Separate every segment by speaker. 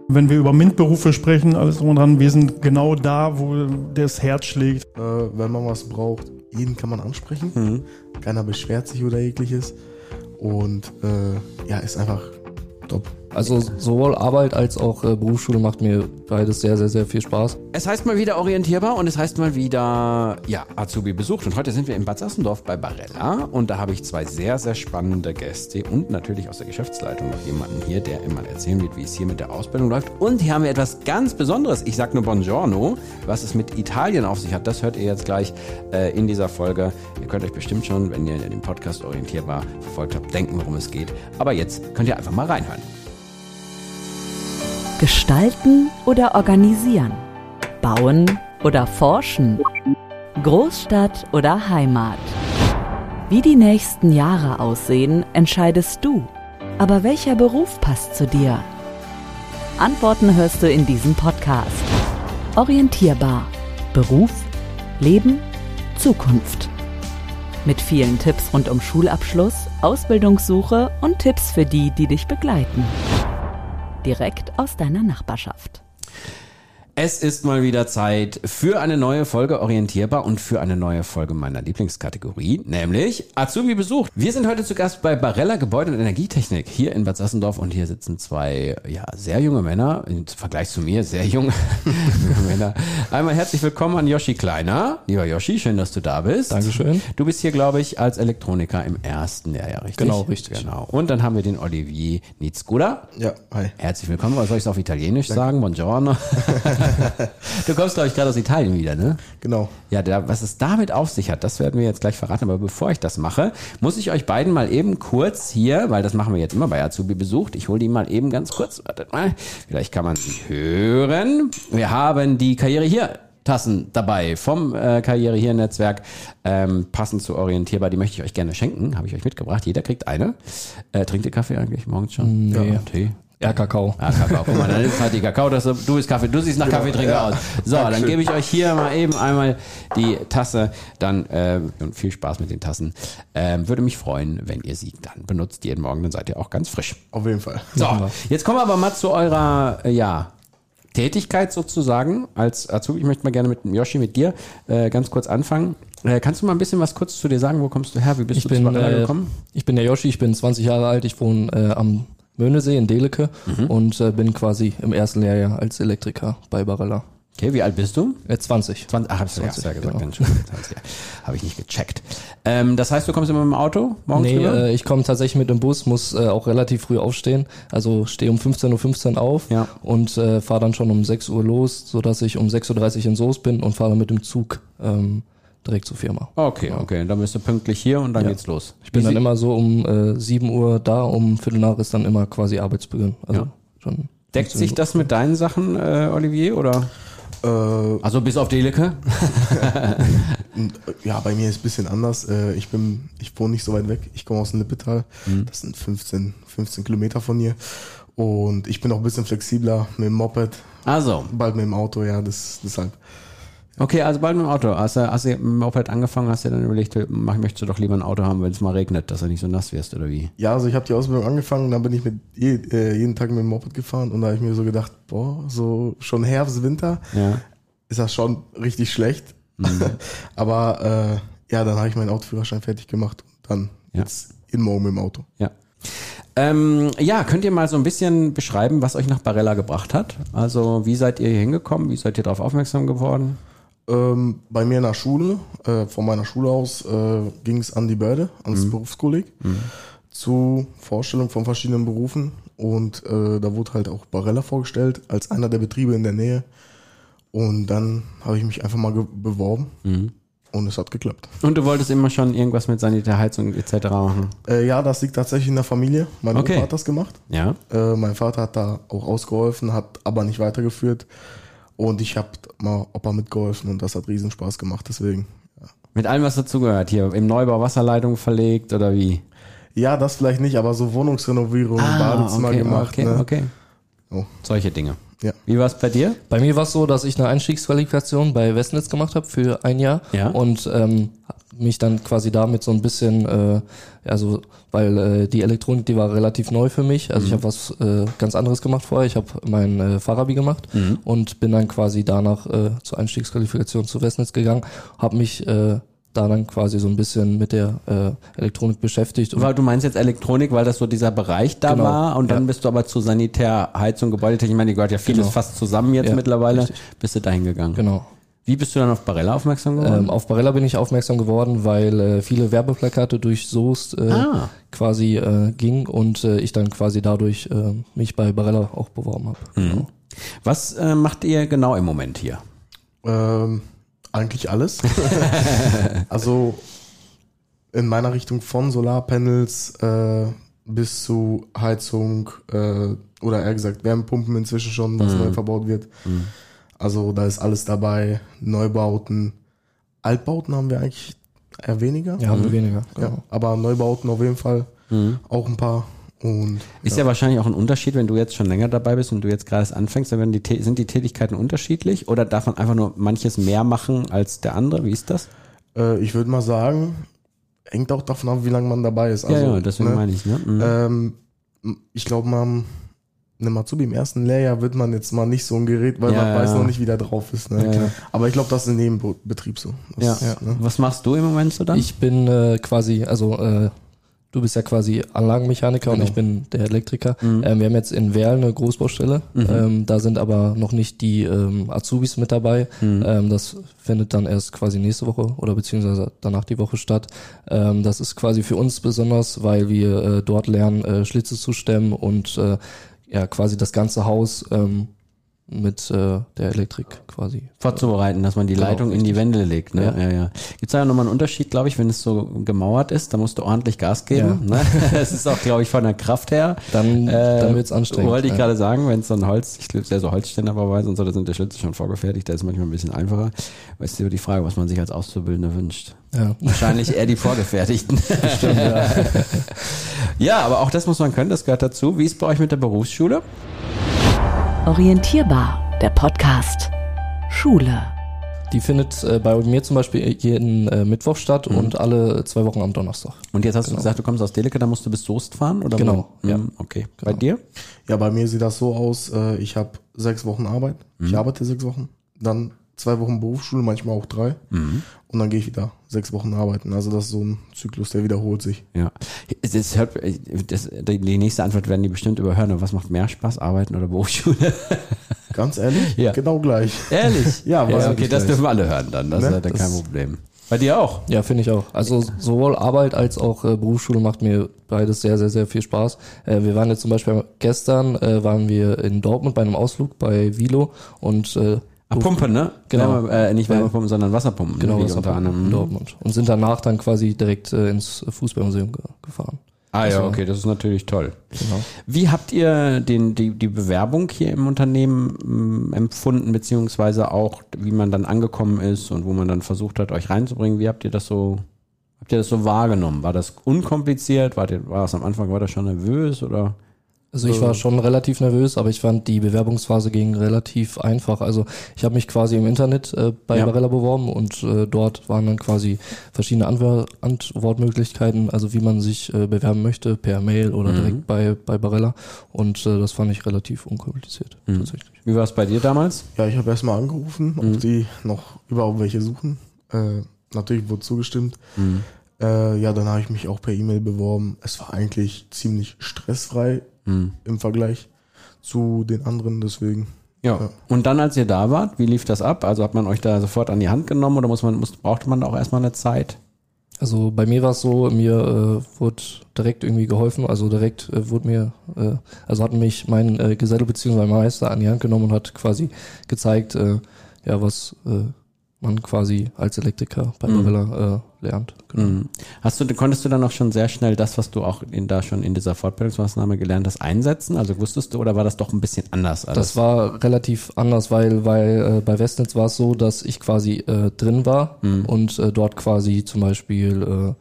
Speaker 1: Wenn wir über MINT-Berufe sprechen, alles drum und dran, wir sind genau da, wo das Herz schlägt.
Speaker 2: Wenn man was braucht, jeden kann man ansprechen. Keiner beschwert sich oder jegliches. Und ist einfach top.
Speaker 3: Also sowohl Arbeit als auch Berufsschule macht mir beides sehr, sehr, sehr viel Spaß.
Speaker 4: Es heißt mal wieder orientierbar und es heißt mal wieder, Azubi besucht. Und heute sind wir in Bad Sassendorf bei Barella und da habe ich zwei sehr, sehr spannende Gäste und natürlich aus der Geschäftsleitung noch jemanden hier, der immer erzählen wird, wie es hier mit der Ausbildung läuft. Und hier haben wir etwas ganz Besonderes. Ich sage nur Buongiorno. Was es mit Italien auf sich hat, das hört ihr jetzt gleich in dieser Folge. Ihr könnt euch bestimmt schon, wenn ihr den Podcast orientierbar verfolgt habt, denken, worum es geht. Aber jetzt könnt ihr einfach mal reinhören.
Speaker 5: Gestalten oder organisieren? Bauen oder forschen? Großstadt oder Heimat? Wie die nächsten Jahre aussehen, entscheidest du. Aber welcher Beruf passt zu dir? Antworten hörst du in diesem Podcast. Orientierbar. Beruf, Leben, Zukunft. Mit vielen Tipps rund um Schulabschluss, Ausbildungssuche und Tipps für die, die dich begleiten. Direkt aus deiner Nachbarschaft.
Speaker 4: Es ist mal wieder Zeit für eine neue Folge Orientierbar und für eine neue Folge meiner Lieblingskategorie, nämlich Azubi besucht. Wir sind heute zu Gast bei Barella Gebäude- und Energietechnik hier in Bad Sassendorf und hier sitzen zwei sehr junge Männer, im Vergleich zu mir sehr junge Männer. Einmal herzlich willkommen an Yoshi Kleiner. Lieber Yoshi, schön, dass du da bist.
Speaker 3: Dankeschön.
Speaker 4: Du bist hier, glaube ich, als Elektroniker im ersten Lehrjahr, richtig?
Speaker 3: Genau, richtig.
Speaker 4: Genau. Und dann haben wir den Olivier Nizguda.
Speaker 2: Ja, hi.
Speaker 4: Herzlich willkommen. Was soll ich es auf Italienisch sagen? Buongiorno. Du kommst, glaube ich, gerade aus Italien wieder, ne?
Speaker 2: Genau.
Speaker 4: Ja, was es damit auf sich hat, das werden wir jetzt gleich verraten. Aber bevor ich das mache, muss ich euch beiden mal eben kurz hier, weil das machen wir jetzt immer bei Azubi besucht, ich hole die mal eben ganz kurz, wartet mal, vielleicht kann man sie hören. Wir haben die Karriere hier Tassen dabei vom Karriere hier Netzwerk, passend zu orientierbar, die möchte ich euch gerne schenken, habe ich euch mitgebracht. Jeder kriegt eine. Trinkt ihr Kaffee eigentlich morgens schon?
Speaker 3: Nee.
Speaker 4: Ja, Tee.
Speaker 3: Ja, Kakao.
Speaker 4: Ah, Kakao. Guck mal, dann ist halt die Kakao, du bist Kaffee, du siehst nach Kaffeetrinker aus. So, Dankeschön. Dann gebe ich euch hier mal eben einmal die Tasse, dann und viel Spaß mit den Tassen. Würde mich freuen, wenn ihr sie dann benutzt jeden Morgen, dann seid ihr auch ganz frisch.
Speaker 2: Auf jeden Fall.
Speaker 4: So, jetzt kommen wir aber mal zu eurer, Tätigkeit sozusagen als Azubi. Ich möchte mal gerne mit Yoshi, mit dir ganz kurz anfangen. Kannst du mal ein bisschen was kurz zu dir sagen? Wo kommst du her? Wie bist du zu Barella gekommen?
Speaker 3: Ich bin der Yoshi, ich bin 20 Jahre alt, ich wohne am Möhnesee in Delecke und bin quasi im ersten Lehrjahr als Elektriker bei Barella.
Speaker 4: Okay, wie alt bist du?
Speaker 3: 20.
Speaker 4: 20, hab's ja gesagt,
Speaker 3: genau.
Speaker 4: Habe ich nicht gecheckt. Das heißt, du kommst immer mit dem Auto morgens rüber?
Speaker 3: Ich komme tatsächlich mit dem Bus, muss auch relativ früh aufstehen. Also stehe um 15:15 Uhr auf und fahre dann schon um 6 Uhr los, sodass ich um 6:30 Uhr in Soest bin und fahre mit dem Zug direkt zur Firma.
Speaker 4: Okay, dann bist du pünktlich hier und dann geht's los.
Speaker 3: Ich bin dann immer so um 7 Uhr da, um Viertel nach ist dann immer quasi Arbeitsbeginn. Also schon.
Speaker 4: Deckt sich das mit deinen Sachen, Olivier, oder? Also bis auf Delecke?
Speaker 2: Ja, bei mir ist es ein bisschen anders. Ich wohne nicht so weit weg. Ich komme aus dem Lippetal. Das sind 15 Kilometer von hier. Und ich bin auch ein bisschen flexibler mit dem Moped.
Speaker 4: Also.
Speaker 2: Bald mit dem Auto, deshalb.
Speaker 4: Okay, also bald mit dem Auto. Hast du mit dem Moped angefangen, hast du dann überlegt, möchtest du doch lieber ein Auto haben, wenn es mal regnet, dass du nicht so nass wirst, oder wie?
Speaker 2: Ja, also ich habe die Ausbildung angefangen, dann bin ich jeden Tag mit dem Moped gefahren und da habe ich mir so gedacht, so schon Herbst, Winter ist das schon richtig schlecht. Aber dann habe ich meinen Autoführerschein fertig gemacht und dann jetzt morgen mit dem Auto.
Speaker 4: Ja. Könnt ihr mal so ein bisschen beschreiben, was euch nach Barella gebracht hat? Also wie seid ihr hier hingekommen? Wie seid ihr darauf aufmerksam geworden?
Speaker 2: Bei mir in der Schule, von meiner Schule aus, ging es an die Börde, ans Berufskolleg, zu Vorstellung von verschiedenen Berufen und da wurde halt auch Barella vorgestellt als einer der Betriebe in der Nähe und dann habe ich mich einfach mal beworben und es hat geklappt.
Speaker 4: Und du wolltest immer schon irgendwas mit Sanitärheizung etc. machen?
Speaker 2: Ja, das liegt tatsächlich in der Familie. Mein Opa hat das gemacht.
Speaker 4: Ja.
Speaker 2: Mein Vater hat da auch ausgeholfen, hat aber nicht weitergeführt. Und ich habe mal Opa mitgeholfen und das hat riesen Spaß gemacht, deswegen. Ja.
Speaker 4: Mit allem, was dazugehört, hier im Neubau Wasserleitung verlegt oder wie?
Speaker 2: Ja, das vielleicht nicht, aber so Wohnungsrenovierung, Badezimmer gemacht.
Speaker 4: Okay. Oh. Solche Dinge.
Speaker 2: Ja.
Speaker 4: Wie war es bei dir?
Speaker 3: Bei mir war es so, dass ich eine Einstiegsqualifikation bei Westnetz gemacht habe für ein Jahr und mich dann quasi damit so ein bisschen, weil die Elektronik, die war relativ neu für mich. Also ich habe was ganz anderes gemacht vorher. Ich habe mein Fachabi gemacht und bin dann quasi danach zur Einstiegsqualifikation zu Westnetz gegangen, habe mich da dann quasi so ein bisschen mit der Elektronik beschäftigt.
Speaker 4: Weil du meinst jetzt Elektronik, weil das so dieser Bereich da war und dann bist du aber zu Sanitär, Heizung, Gebäudetechnik, ich meine, die gehört ja vieles fast zusammen jetzt mittlerweile, richtig. Bist du dahin gegangen.
Speaker 3: Genau.
Speaker 4: Wie bist du dann auf Barella aufmerksam geworden?
Speaker 3: Auf Barella bin ich aufmerksam geworden, weil viele Werbeplakate durch Soest quasi ging und ich dann quasi dadurch mich bei Barella auch beworben habe. Genau.
Speaker 4: Was macht ihr genau im Moment hier?
Speaker 2: Eigentlich alles. Also in meiner Richtung von Solarpanels bis zu Heizung oder eher gesagt Wärmepumpen inzwischen schon, was neu verbaut wird. Also da ist alles dabei, Neubauten. Altbauten haben wir eigentlich eher weniger.
Speaker 3: Ja, haben wir weniger.
Speaker 2: Genau. Ja, aber Neubauten auf jeden Fall auch ein paar. Und,
Speaker 4: ist ja wahrscheinlich auch ein Unterschied, wenn du jetzt schon länger dabei bist und du jetzt gerade anfängst, dann sind die Tätigkeiten unterschiedlich oder darf man einfach nur manches mehr machen als der andere? Wie ist das?
Speaker 2: Ich würde mal sagen, hängt auch davon ab, wie lange man dabei ist. Also,
Speaker 4: ja, deswegen meine ich. Ne?
Speaker 2: Ich glaube, einem Azubi im ersten Lehrjahr wird man jetzt mal nicht so ein Gerät, weil man weiß noch nicht, wie da drauf ist. Ne? Ja. Aber ich glaube, das ist in jedem Betrieb so.
Speaker 4: Ne? Was machst du im Moment so dann?
Speaker 3: Ich bin quasi, du bist ja quasi Anlagenmechaniker und ich bin der Elektriker. Wir haben jetzt in Werl eine Großbaustelle. Da sind aber noch nicht die Azubis mit dabei. Das findet dann erst quasi nächste Woche oder beziehungsweise danach die Woche statt. Das ist quasi für uns besonders, weil wir dort lernen, Schlitze zu stemmen und quasi das ganze Haus mit der Elektrik quasi
Speaker 4: vorzubereiten, dass man die Leitung in die Wände legt. Ne? Ja. Gibt es da nochmal einen Unterschied, glaube ich, wenn es so gemauert ist, da musst du ordentlich Gas geben. Ja. Ne? Das ist auch, glaube ich, von der Kraft her.
Speaker 3: Dann wird es anstrengend.
Speaker 4: Wollte ich gerade sagen, wenn es so ein Holz, ich glaube, so Holzständerbeweis und so, da sind die Schlitze schon vorgefertigt, da ist manchmal ein bisschen einfacher. Weißt du, die Frage, was man sich als Auszubildender wünscht.
Speaker 3: Ja.
Speaker 4: Wahrscheinlich eher die vorgefertigten.
Speaker 3: Stimmt, ja.
Speaker 4: Ja, aber auch das muss man können, das gehört dazu. Wie ist bei euch mit der Berufsschule?
Speaker 5: Orientierbar, der Podcast. Schule.
Speaker 3: Die findet bei mir zum Beispiel jeden Mittwoch statt und alle 2 Wochen am Donnerstag.
Speaker 4: Und jetzt hast du gesagt, du kommst aus Deleke, da musst du bis Soest fahren? Oder
Speaker 3: genau.
Speaker 4: Ja. Okay. Genau. Bei dir?
Speaker 2: Ja, bei mir sieht das so aus, ich habe 6 Wochen Arbeit. Ich arbeite 6 Wochen. Dann 2 Wochen Berufsschule, manchmal auch 3. Und dann gehe ich wieder 6 Wochen arbeiten. Also das ist so ein Zyklus, der wiederholt sich.
Speaker 4: Ja. Die nächste Antwort werden die bestimmt überhören. Aber was macht mehr Spaß, Arbeiten oder Berufsschule?
Speaker 2: Ganz ehrlich?
Speaker 4: Ja.
Speaker 2: Genau gleich.
Speaker 4: Ehrlich?
Speaker 2: Ja,
Speaker 4: okay, das dürfen alle hören dann. Das ist ja kein Problem. Bei dir auch?
Speaker 3: Ja, finde ich auch. Also sowohl Arbeit als auch Berufsschule macht mir beides sehr, sehr, sehr viel Spaß. Wir waren jetzt zum Beispiel gestern, waren wir in Dortmund bei einem Ausflug bei Vilo und
Speaker 4: Pumpen, ne?
Speaker 3: Genau.
Speaker 4: Nicht Wärmepumpen, sondern Wasserpumpen.
Speaker 3: Genau,
Speaker 4: unter anderem
Speaker 3: in Dortmund. Und sind danach dann quasi direkt ins Fußballmuseum gefahren.
Speaker 4: Ja, okay, das ist natürlich toll.
Speaker 3: Genau.
Speaker 4: Wie habt ihr die Bewerbung hier im Unternehmen empfunden, beziehungsweise auch, wie man dann angekommen ist und wo man dann versucht hat, euch reinzubringen? Wie habt ihr das so wahrgenommen? War das unkompliziert? War das am Anfang, war das schon nervös oder?
Speaker 3: Also ich war schon relativ nervös, aber ich fand, die Bewerbungsphase ging relativ einfach. Also ich habe mich quasi im Internet bei Barella beworben und dort waren dann quasi verschiedene Antwortmöglichkeiten, also wie man sich bewerben möchte, per Mail oder direkt bei Barella. Und das fand ich relativ unkompliziert tatsächlich.
Speaker 4: Wie war es bei dir damals?
Speaker 2: Ja, ich habe erstmal angerufen, ob die noch überhaupt welche suchen. Natürlich wurde zugestimmt. Dann habe ich mich auch per E-Mail beworben. Es war eigentlich ziemlich stressfrei im Vergleich zu den anderen, deswegen.
Speaker 4: Ja. Und dann, als ihr da wart, wie lief das ab? Also hat man euch da sofort an die Hand genommen oder brauchte man da auch erstmal eine Zeit?
Speaker 3: Also bei mir war es so, mir wurde direkt irgendwie geholfen, also direkt hat mich mein Geselle bzw. mein Meister an die Hand genommen und hat quasi gezeigt, was man quasi als Elektriker bei Barella lernt. Genau.
Speaker 4: Konntest du dann auch schon sehr schnell das, was du auch in dieser Fortbildungsmaßnahme gelernt hast, einsetzen? Also wusstest du, oder war das doch ein bisschen anders?
Speaker 3: Das war relativ anders, weil bei Westnetz war es so, dass ich quasi drin war und dort quasi zum Beispiel,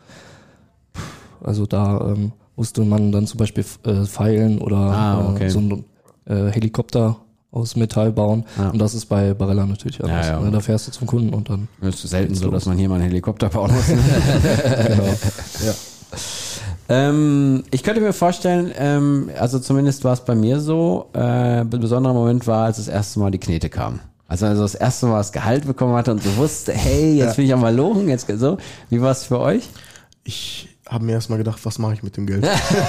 Speaker 3: musste man dann zum Beispiel feilen oder so ein Helikopter aus Metall bauen. Ja. Und das ist bei Barella natürlich anders. Ja, ja. Da fährst du zum Kunden und dann...
Speaker 4: Das ist selten so, dass man hier mal einen Helikopter bauen muss.
Speaker 3: Genau.
Speaker 4: Ja. Ich könnte mir vorstellen, also zumindest war es bei mir so, ein besonderer Moment war, als das erste Mal die Knete kam. Also das erste Mal das Gehalt bekommen hatte und so wusste, hey, jetzt bin ich am Malochen, jetzt so. Wie war es für euch?
Speaker 2: Ich habe mir erstmal gedacht, was mache ich mit dem Geld?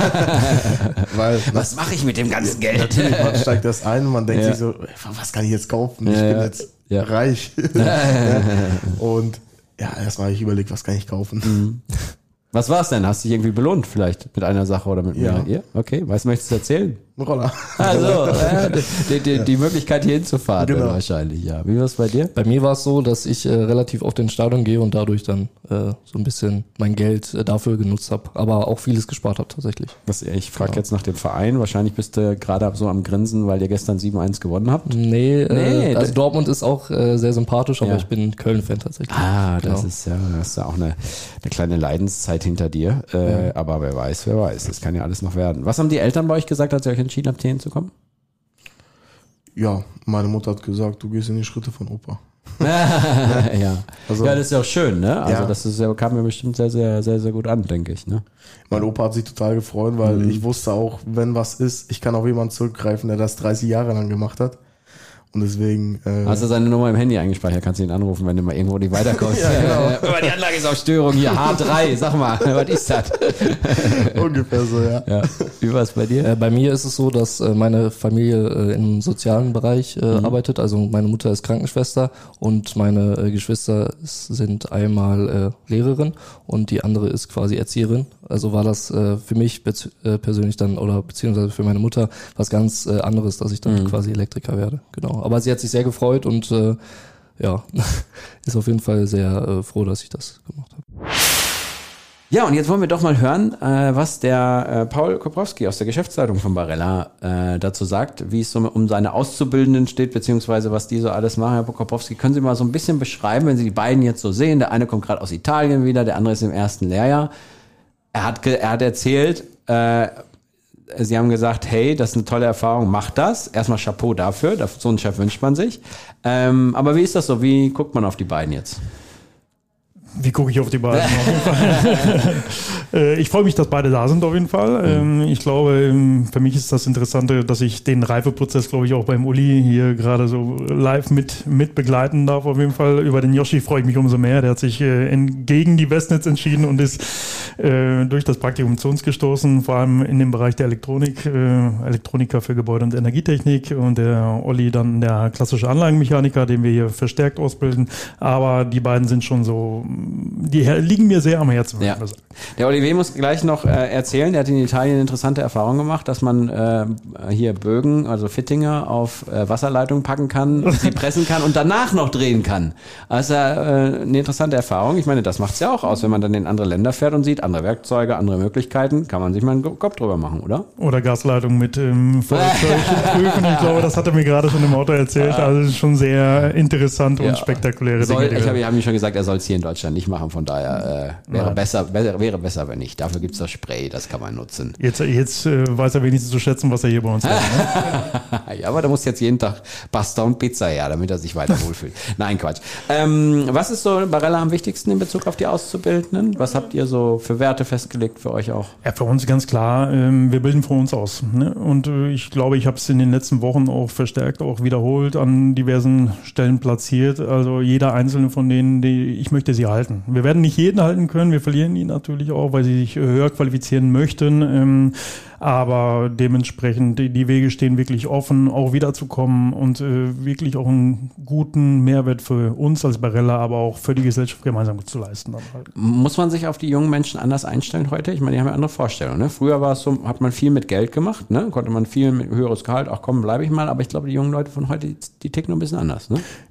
Speaker 4: Was mache ich mit dem ganzen Geld?
Speaker 2: Natürlich, man steigt das ein und man denkt sich so, was kann ich jetzt kaufen? Ich bin jetzt reich. Und erstmal habe ich überlegt, was kann ich kaufen?
Speaker 4: Was war es denn? Hast du dich irgendwie belohnt vielleicht mit einer Sache oder mit mir? Ja. Okay, was möchtest du erzählen?
Speaker 2: Ein Roller.
Speaker 4: Also, die Möglichkeit hier hinzufahren wahrscheinlich, ja. Wie war es bei dir?
Speaker 3: Bei mir war es so, dass ich relativ oft ins Stadion gehe und dadurch dann so ein bisschen mein Geld dafür genutzt habe, aber auch vieles gespart habe tatsächlich.
Speaker 4: Ich frage jetzt nach dem Verein. Wahrscheinlich bist du gerade so am Grinsen, weil ihr gestern 7-1 gewonnen habt.
Speaker 3: Nee, also Dortmund ist auch sehr sympathisch, aber ich bin Köln-Fan tatsächlich.
Speaker 4: Das ist ja auch eine kleine Leidenszeit hinter dir. Aber wer weiß, das kann ja alles noch werden. Was haben die Eltern bei euch gesagt, als ihr euch entschieden habt, hier hinzukommen?
Speaker 2: Ja, meine Mutter hat gesagt, du gehst in die Schritte von Opa.
Speaker 4: Ja, das ist ja auch schön, ne? Also das kam mir bestimmt sehr, sehr, sehr, sehr gut an, denke ich, ne?
Speaker 2: Mein Opa hat sich total gefreut, weil ich wusste auch, wenn was ist, ich kann auf jemanden zurückgreifen, der das 30 Jahre lang gemacht hat. Und deswegen...
Speaker 4: Hast du seine Nummer im Handy eingespeichert, kannst du ihn anrufen, wenn du mal irgendwo nicht weiterkommst.
Speaker 2: Genau.
Speaker 4: Aber die Anlage ist auf Störung hier, H3, sag mal, was ist das?
Speaker 2: Ungefähr so, ja.
Speaker 4: Wie war es bei dir?
Speaker 3: Bei mir ist es so, dass meine Familie im sozialen Bereich arbeitet. Also meine Mutter ist Krankenschwester und meine Geschwister sind einmal Lehrerin und die andere ist quasi Erzieherin. Also war das für mich persönlich dann oder beziehungsweise für meine Mutter was ganz anderes, dass ich dann quasi Elektriker werde. Genau. Aber sie hat sich sehr gefreut und ist auf jeden Fall sehr froh, dass ich das gemacht habe.
Speaker 4: Ja, und jetzt wollen wir doch mal hören, was der Paul Koprowski aus der Geschäftsleitung von Barella dazu sagt, wie es so um seine Auszubildenden steht, beziehungsweise was die so alles machen. Herr Koprowski, können Sie mal so ein bisschen beschreiben, wenn Sie die beiden jetzt so sehen? Der eine kommt gerade aus Italien wieder, der andere ist im ersten Lehrjahr. Er hat erzählt, Sie haben gesagt, hey, das ist eine tolle Erfahrung, macht das. Erstmal Chapeau dafür, so einen Chef wünscht man sich. Aber wie ist das so? Wie guckt man auf die beiden jetzt?
Speaker 1: Wie gucke ich auf die beiden? Auf jeden Fall. Ich freue mich, dass beide da sind auf jeden Fall. Ich glaube, für mich ist das Interessante, dass ich den Reifeprozess, glaube ich, auch beim Uli hier gerade so live mit begleiten darf auf jeden Fall. Über den Yoshi freue ich mich umso mehr. Der hat sich gegen die Westnetz entschieden und ist durch das Praktikum zu uns gestoßen, vor allem in dem Bereich der Elektronik, Elektroniker für Gebäude- und Energietechnik und der Olli dann der klassische Anlagenmechaniker, den wir hier verstärkt ausbilden. Aber die beiden sind schon so, die liegen mir sehr am Herzen.
Speaker 4: Ja. Der Olivier muss gleich noch erzählen, der hat in Italien eine interessante Erfahrung gemacht, dass man hier Bögen, also Fittinger auf Wasserleitungen packen kann, sie pressen kann und danach noch drehen kann. Also eine interessante Erfahrung. Ich meine, das macht's ja auch aus, wenn man dann in andere Länder fährt und sieht, andere Werkzeuge, andere Möglichkeiten, kann man sich mal einen Kopf drüber machen, oder?
Speaker 1: Oder Gasleitung mit Feuerzeug prüfen. Ich glaube, das hat er mir gerade schon im Auto erzählt. Also das ist schon sehr interessant und spektakuläre Dinge.
Speaker 4: Ich habe ihm schon gesagt, er soll es hier in Deutschland nicht machen, von daher wäre besser, wenn nicht. Dafür gibt's das Spray, das kann man nutzen.
Speaker 1: Jetzt weiß er wenigstens zu schätzen, was er hier bei uns hat. Ne?
Speaker 4: Ja, aber da muss jetzt jeden Tag Pasta und Pizza her, damit er sich weiter wohlfühlt. Nein, Quatsch. Was ist so Barella am wichtigsten in Bezug auf die Auszubildenden? Was habt ihr so für Werte festgelegt für euch auch?
Speaker 1: Ja, für uns ganz klar, wir bilden von uns aus. Ne? Und ich glaube, ich habe es in den letzten Wochen auch verstärkt, auch wiederholt, an diversen Stellen platziert. Also jeder einzelne von denen, ich möchte sie halten. Wir werden nicht jeden halten können, wir verlieren ihn natürlich auch, weil sie sich höher qualifizieren möchten. Aber dementsprechend, die Wege stehen wirklich offen, auch wiederzukommen und wirklich auch einen guten Mehrwert für uns als Barella, aber auch für die Gesellschaft gemeinsam zu leisten. Dann halt.
Speaker 4: Muss man sich auf die jungen Menschen anders einstellen heute? Ich meine, die haben ja andere Vorstellungen. Ne? Früher war es so, hat man viel mit Geld gemacht, ne? Konnte man viel mit höheres Gehalt, ach komm, bleibe ich mal. Aber ich glaube, die jungen Leute von heute, die ticken noch ein bisschen anders. Ne?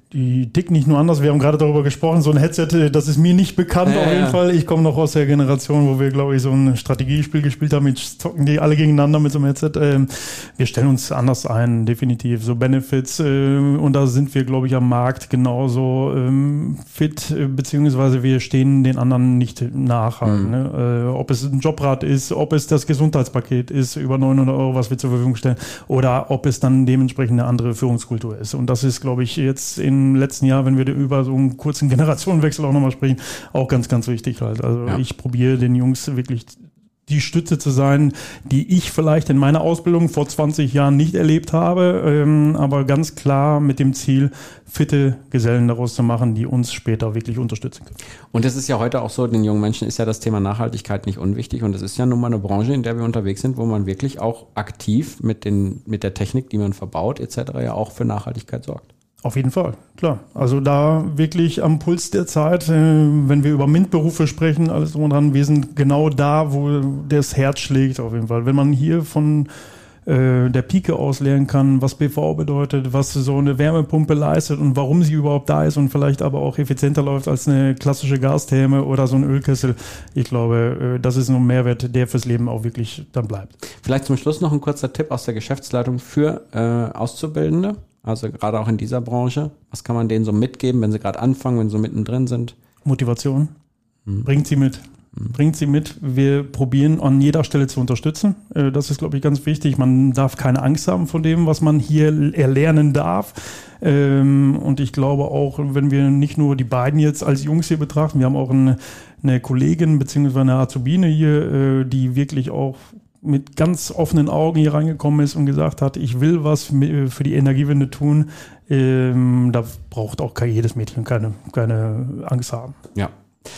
Speaker 1: die ticken nicht nur anders, wir haben gerade darüber gesprochen, so ein Headset, das ist mir nicht bekannt auf jeden Fall. Ich komme noch aus der Generation, wo wir, glaube ich, so ein Strategiespiel gespielt haben, mit zocken die alle gegeneinander mit so einem Headset. Wir stellen uns anders ein, definitiv. So Benefits und da sind wir, glaube ich, am Markt genauso fit, beziehungsweise wir stehen den anderen nicht nach. Ne? Ob es ein Jobrad ist, ob es das Gesundheitspaket ist, über 900 €, was wir zur Verfügung stellen, oder ob es dann dementsprechend eine andere Führungskultur ist. Und das ist, glaube ich, jetzt im letzten Jahr, wenn wir über so einen kurzen Generationenwechsel auch nochmal sprechen, auch ganz, ganz wichtig halt. Also ich probiere den Jungs wirklich die Stütze zu sein, die ich vielleicht in meiner Ausbildung vor 20 Jahren nicht erlebt habe, aber ganz klar mit dem Ziel, fitte Gesellen daraus zu machen, die uns später wirklich unterstützen können.
Speaker 4: Und es ist ja heute auch so, den jungen Menschen ist ja das Thema Nachhaltigkeit nicht unwichtig und es ist ja nun mal eine Branche, in der wir unterwegs sind, wo man wirklich auch aktiv mit der Technik, die man verbaut etc. ja auch für Nachhaltigkeit sorgt.
Speaker 1: Auf jeden Fall, klar. Also da wirklich am Puls der Zeit, wenn wir über MINT-Berufe sprechen, alles drum und dran, wir sind genau da, wo das Herz schlägt auf jeden Fall. Wenn man hier von der Pike aus lernen kann, was PV bedeutet, was so eine Wärmepumpe leistet und warum sie überhaupt da ist und vielleicht aber auch effizienter läuft als eine klassische Gastherme oder so ein Ölkessel. Ich glaube, das ist ein Mehrwert, der fürs Leben auch wirklich dann bleibt.
Speaker 4: Vielleicht zum Schluss noch ein kurzer Tipp aus der Geschäftsleitung für Auszubildende. Also gerade auch in dieser Branche. Was kann man denen so mitgeben, wenn sie gerade anfangen, wenn sie so mittendrin sind?
Speaker 1: Motivation. Bringt sie mit. Bringt sie mit. Wir probieren an jeder Stelle zu unterstützen. Das ist, glaube ich, ganz wichtig. Man darf keine Angst haben von dem, was man hier erlernen darf. Und ich glaube auch, wenn wir nicht nur die beiden jetzt als Jungs hier betrachten, wir haben auch eine Kollegin bzw. eine Azubine hier, die wirklich auch mit ganz offenen Augen hier reingekommen ist und gesagt hat, ich will was für die Energiewende tun. Da braucht auch jedes Mädchen keine Angst haben.
Speaker 4: Ja.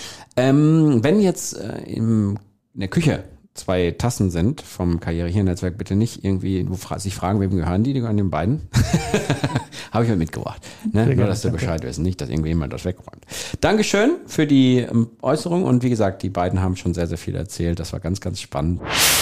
Speaker 4: Wenn jetzt in der Küche 2 Tassen sind vom Karriere-Hier-Netzwerk, bitte nicht irgendwie sich fragen, wem gehören die gehören den beiden. Habe ich mir mitgebracht. Ne? Nur, dass du Bescheid wissen, nicht, dass irgendjemand das wegräumt. Dankeschön für die Äußerung und wie gesagt, die beiden haben schon sehr, sehr viel erzählt. Das war ganz, ganz spannend.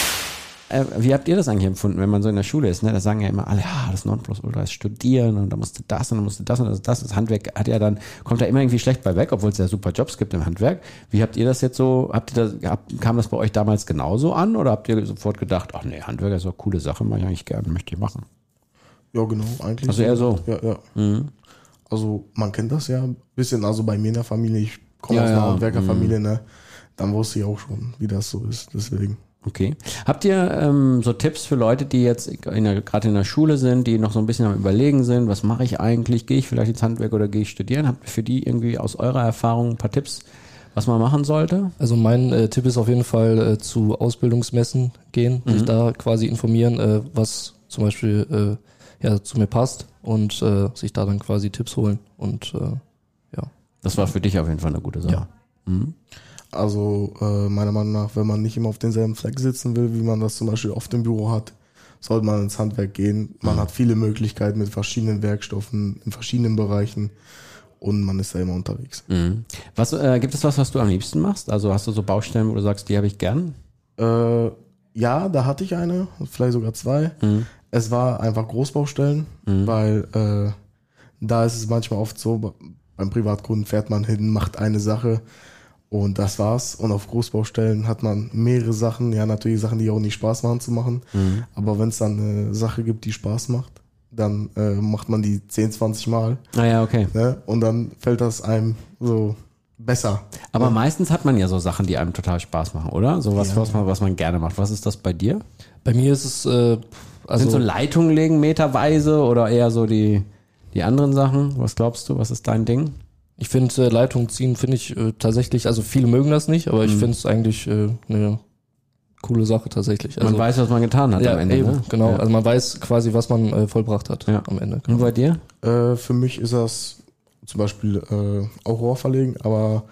Speaker 4: Wie habt ihr das eigentlich empfunden, wenn man so in der Schule ist? Ne? Da sagen ja immer alle, ja, das Nonplusultra ist Studieren und da musst du das und dann musst du das und das. Das Handwerk kommt da immer irgendwie schlecht bei weg, obwohl es ja super Jobs gibt im Handwerk. Wie habt ihr das jetzt so, kam das bei euch damals genauso an oder habt ihr sofort gedacht, ach nee, Handwerker ist doch eine coole Sache, mache ich eigentlich gerne, möchte ich machen?
Speaker 2: Ja, genau, eigentlich.
Speaker 4: Also eher so?
Speaker 2: Ja. Also man kennt das ja ein bisschen, also bei mir in der Familie, ich komme aus einer Handwerkerfamilie, ne? Dann wusste ich auch schon, wie das so ist, deswegen.
Speaker 4: Okay. Habt ihr so Tipps für Leute, die jetzt gerade in der Schule sind, die noch so ein bisschen am Überlegen sind, was mache ich eigentlich, gehe ich vielleicht ins Handwerk oder gehe ich studieren? Habt ihr für die irgendwie aus eurer Erfahrung ein paar Tipps, was man machen sollte?
Speaker 3: Also mein Tipp ist auf jeden Fall zu Ausbildungsmessen gehen, sich da quasi informieren, was zum Beispiel zu mir passt und sich da dann quasi Tipps holen und ja.
Speaker 4: Das war für dich auf jeden Fall eine gute Sache.
Speaker 3: Ja.
Speaker 4: Mhm.
Speaker 2: Also meiner Meinung nach, wenn man nicht immer auf denselben Fleck sitzen will, wie man das zum Beispiel oft im Büro hat, sollte man ins Handwerk gehen. Man hat viele Möglichkeiten mit verschiedenen Werkstoffen in verschiedenen Bereichen und man ist da immer unterwegs.
Speaker 4: Mhm. Gibt es was du am liebsten machst? Also hast du so Baustellen, wo du sagst, die habe ich gern?
Speaker 2: Ja, da hatte ich eine, vielleicht sogar 2. Mhm. Es war einfach Großbaustellen, weil da ist es manchmal oft so, beim Privatkunden fährt man hin, macht eine Sache und das war's. Und auf Großbaustellen hat man mehrere Sachen, ja natürlich Sachen, die auch nicht Spaß machen zu machen. Mhm. Aber wenn es dann eine Sache gibt, die Spaß macht, dann macht man die 10, 20 Mal.
Speaker 4: Ah ja, okay.
Speaker 2: Ne? Und dann fällt das einem so besser.
Speaker 4: Aber meistens hat man ja so Sachen, die einem total Spaß machen, oder? So was man gerne macht. Was ist das bei dir?
Speaker 3: Bei mir ist es
Speaker 4: sind so Leitungen legen meterweise oder eher so die anderen Sachen? Was glaubst du? Was ist dein Ding?
Speaker 3: Ich finde, Leitungen ziehen finde ich tatsächlich, also viele mögen das nicht, aber ich finde es eigentlich eine coole Sache tatsächlich. Also,
Speaker 4: man weiß, was man getan hat am Ende.
Speaker 3: Eben,
Speaker 4: ne?
Speaker 3: Genau,
Speaker 4: ja.
Speaker 3: Also man weiß quasi, was man vollbracht hat am Ende.
Speaker 4: Genau. Und bei dir?
Speaker 2: Für mich ist das zum Beispiel auch Rohr verlegen, aber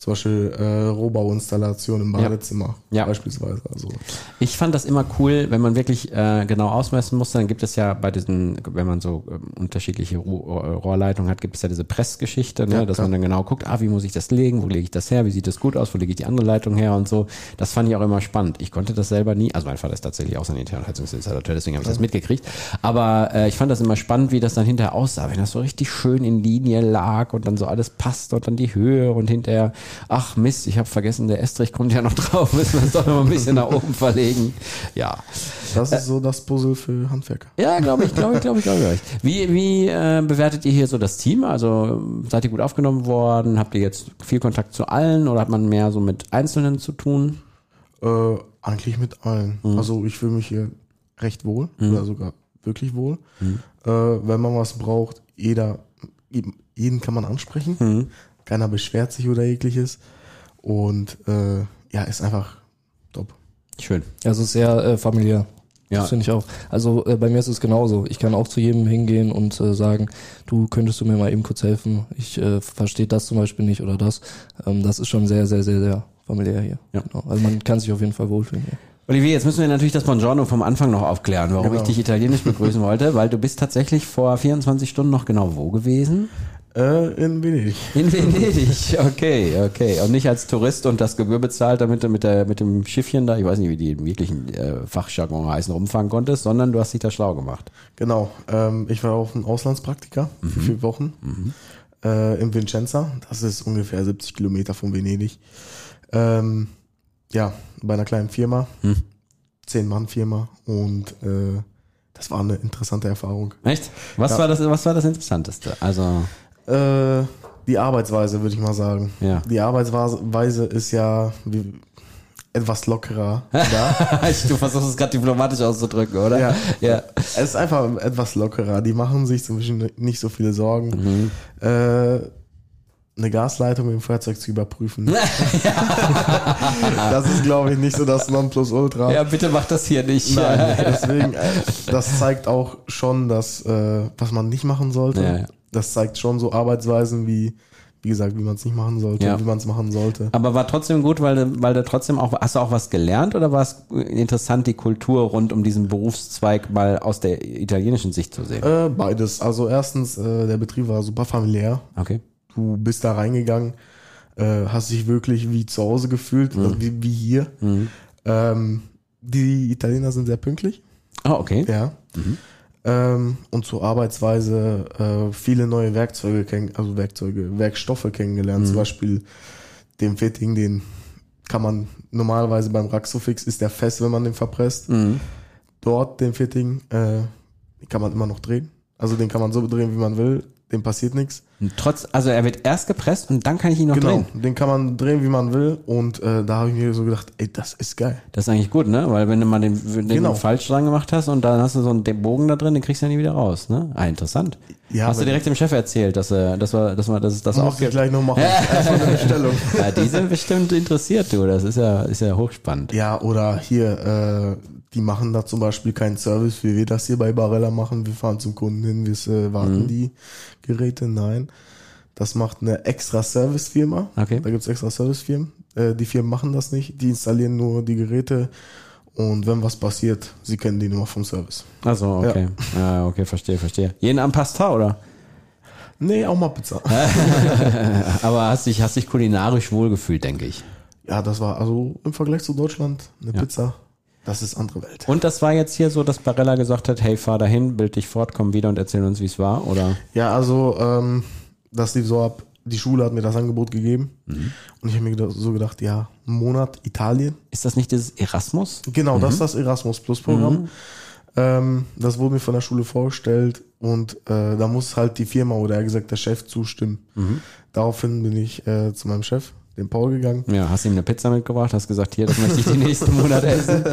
Speaker 2: zum Beispiel Rohbauinstallation im Badezimmer beispielsweise. Also
Speaker 4: ich fand das immer cool, wenn man wirklich genau ausmessen muss, dann gibt es ja bei diesen, wenn man so unterschiedliche Rohrleitungen hat, gibt es ja diese Pressgeschichte, ne, dass man dann genau guckt, wie muss ich das legen, wo lege ich das her, wie sieht das gut aus, wo lege ich die andere Leitung her und so. Das fand ich auch immer spannend. Ich konnte das selber nie, also mein Vater ist tatsächlich auch Sanitär- und Heizungsinstallateur, deswegen habe ich das mitgekriegt, aber ich fand das immer spannend, wie das dann hinterher aussah, wenn das so richtig schön in Linie lag und dann so alles passt und dann die Höhe und hinterher, ach Mist, ich habe vergessen, der Estrich kommt ja noch drauf, müssen wir es doch noch ein bisschen nach oben verlegen. Ja.
Speaker 2: Das ist so das Puzzle für Handwerker.
Speaker 4: Ja, glaube ich. Wie bewertet ihr hier so das Team? Also seid ihr gut aufgenommen worden? Habt ihr jetzt viel Kontakt zu allen oder hat man mehr so mit Einzelnen zu tun?
Speaker 2: Eigentlich mit allen. Also ich fühle mich hier recht wohl oder sogar wirklich wohl. Wenn man was braucht, jeden kann man ansprechen. Keiner beschwert sich oder jegliches. Und ist einfach top.
Speaker 4: Schön.
Speaker 3: Also sehr familiär.
Speaker 4: Ja.
Speaker 3: Das finde ich auch. Also bei mir ist es genauso. Ich kann auch zu jedem hingehen und sagen, du könntest du mir mal eben kurz helfen. Ich verstehe das zum Beispiel nicht oder das. Das ist schon sehr, sehr, sehr, sehr familiär hier.
Speaker 4: Ja.
Speaker 3: Genau. Also man kann sich auf jeden Fall wohlfühlen hier.
Speaker 4: Olivier, jetzt müssen wir natürlich das Buongiorno vom Anfang noch aufklären, warum ich dich italienisch begrüßen wollte, weil du bist tatsächlich vor 24 Stunden noch genau wo gewesen?
Speaker 2: In Venedig.
Speaker 4: In Venedig, okay. Und nicht als Tourist und das Gebühr bezahlt, damit du mit dem Schiffchen da, ich weiß nicht, wie die im wirklichen Fachjargon heißen, rumfahren konntest, sondern du hast dich da schlau gemacht.
Speaker 2: Genau. Ich war auf einem Auslandspraktika für 4 Wochen in Vicenza. Das ist ungefähr 70 Kilometer von Venedig. Bei einer kleinen Firma, 10-Mann-Firma und das war eine interessante Erfahrung.
Speaker 4: Echt? Was war das Interessanteste? Also
Speaker 2: die Arbeitsweise, würde ich mal sagen.
Speaker 4: Ja.
Speaker 2: Die Arbeitsweise ist ja etwas lockerer.
Speaker 4: Du versuchst es gerade diplomatisch auszudrücken, oder?
Speaker 2: Ja. Es ist einfach etwas lockerer. Die machen sich zum Beispiel nicht so viele Sorgen. Eine Gasleitung im Fahrzeug zu überprüfen. Das ist, glaube ich, nicht so das Nonplusultra.
Speaker 4: Ja, bitte mach das hier nicht.
Speaker 2: Nein, deswegen, das zeigt auch schon, dass was man nicht machen sollte.
Speaker 4: Ja.
Speaker 2: Das zeigt schon so Arbeitsweisen wie gesagt, wie man es nicht machen sollte, wie man es machen sollte.
Speaker 4: Aber war trotzdem gut, weil du trotzdem auch, hast du auch was gelernt oder war es interessant, die Kultur rund um diesen Berufszweig mal aus der italienischen Sicht zu sehen?
Speaker 2: Beides. Also erstens, der Betrieb war super familiär.
Speaker 4: Okay.
Speaker 2: Du bist da reingegangen, hast dich wirklich wie zu Hause gefühlt, also wie hier. Die Italiener sind sehr pünktlich.
Speaker 4: Ah, okay.
Speaker 2: Ja. Und zur Arbeitsweise viele neue Werkstoffe kennengelernt. Zum Beispiel den Fitting, den kann man normalerweise beim Raxofix, ist der fest, wenn man den verpresst. Dort den Fitting, den kann man immer noch drehen. Also den kann man so drehen, wie man will. Dem passiert nichts.
Speaker 4: Also er wird erst gepresst und dann kann ich ihn noch drehen.
Speaker 2: Genau, den kann man drehen, wie man will. Und da habe ich mir so gedacht, das ist geil.
Speaker 4: Das ist eigentlich gut, ne? Weil wenn du mal den falsch dran gemacht hast und dann hast du so einen Bogen da drin, den kriegst du ja nie wieder raus, ne? Interessant.
Speaker 2: Ja,
Speaker 4: hast du direkt dem Chef erzählt, dass es das auch
Speaker 2: gibt? Ich gleich noch machen. Erstmal eine Bestellung.
Speaker 4: Ja, die sind bestimmt interessiert, du. Das ist ja hochspannend.
Speaker 2: Ja, oder hier, die machen da zum Beispiel keinen Service, wie wir das hier bei Barella machen. Wir fahren zum Kunden hin, wir warten die Geräte. Nein, das macht eine extra Servicefirma.
Speaker 4: Okay.
Speaker 2: Da gibt's extra Servicefirmen. Die Firmen machen das nicht. Die installieren nur die Geräte. Und wenn was passiert, sie kennen die Nummer vom Service.
Speaker 4: Also okay. Ja, okay, verstehe. Jeden am Pasta, oder?
Speaker 2: Nee, auch mal Pizza.
Speaker 4: Aber hast dich kulinarisch wohlgefühlt, denke ich.
Speaker 2: Ja, das war also im Vergleich zu Deutschland eine Pizza. Das ist andere Welt.
Speaker 4: Und das war jetzt hier so, dass Barella gesagt hat, hey, fahr dahin, bild dich fort, komm wieder und erzähl uns, wie es war, oder?
Speaker 2: Ja, also das lief so ab, die Schule hat mir das Angebot gegeben und ich habe mir so gedacht, ja, einen Monat Italien.
Speaker 4: Ist das nicht dieses Erasmus?
Speaker 2: Genau, das ist das Erasmus Plus Programm. Das wurde mir von der Schule vorgestellt und da muss halt die Firma oder eher gesagt der Chef zustimmen. Daraufhin bin ich zu meinem Chef, dem Paul, gegangen.
Speaker 4: Ja, hast ihm eine Pizza mitgebracht, hast gesagt, hier, das möchte ich die nächsten Monate essen.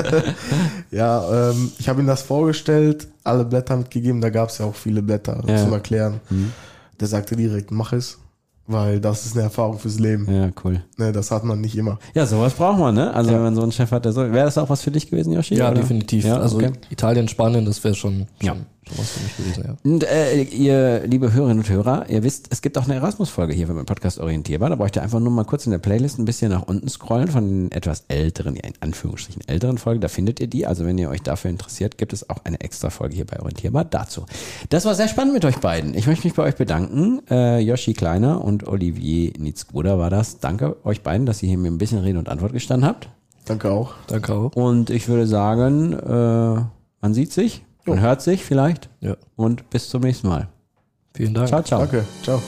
Speaker 2: Ja, ich habe ihm das vorgestellt, alle Blätter mitgegeben, da gab es ja auch viele Blätter zum Erklären. Der sagte direkt, mach es, weil das ist eine Erfahrung fürs Leben.
Speaker 4: Ja, cool.
Speaker 2: Ne, das hat man nicht immer.
Speaker 4: Ja, sowas braucht man, ne? Also wenn man so einen Chef hat, der so, wäre das auch was für dich gewesen, Yoshi?
Speaker 3: Ja,
Speaker 4: oder?
Speaker 3: definitiv.
Speaker 4: Ja,
Speaker 3: also
Speaker 4: okay.
Speaker 3: Italien, Spanien, das wäre schon Sowas finde ich gewesen, ja.
Speaker 4: Und ihr, liebe Hörerinnen und Hörer, ihr wisst, es gibt auch eine Erasmus-Folge hier beim Podcast Orientierbar. Da braucht ihr einfach nur mal kurz in der Playlist ein bisschen nach unten scrollen von den etwas älteren, ja in Anführungsstrichen älteren Folgen. Da findet ihr die. Also wenn ihr euch dafür interessiert, gibt es auch eine extra Folge hier bei Orientierbar dazu. Das war sehr spannend mit euch beiden. Ich möchte mich bei euch bedanken. Yoshi Kleiner und Olivier Nitzgruder war das. Danke euch beiden, dass ihr hier mir ein bisschen Rede und Antwort gestanden habt.
Speaker 2: Danke auch.
Speaker 3: Danke auch.
Speaker 4: Und ich würde sagen, man sieht sich. Man hört sich vielleicht.
Speaker 3: Ja.
Speaker 4: Und bis zum nächsten Mal.
Speaker 3: Vielen Dank.
Speaker 4: Ciao, ciao.
Speaker 2: Danke. Ciao.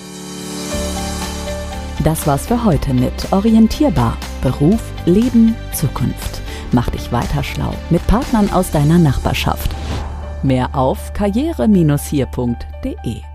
Speaker 5: Das war's für heute mit Orientierbar. Beruf, Leben, Zukunft. Mach dich weiter schlau mit Partnern aus deiner Nachbarschaft. Mehr auf karriere-hier.de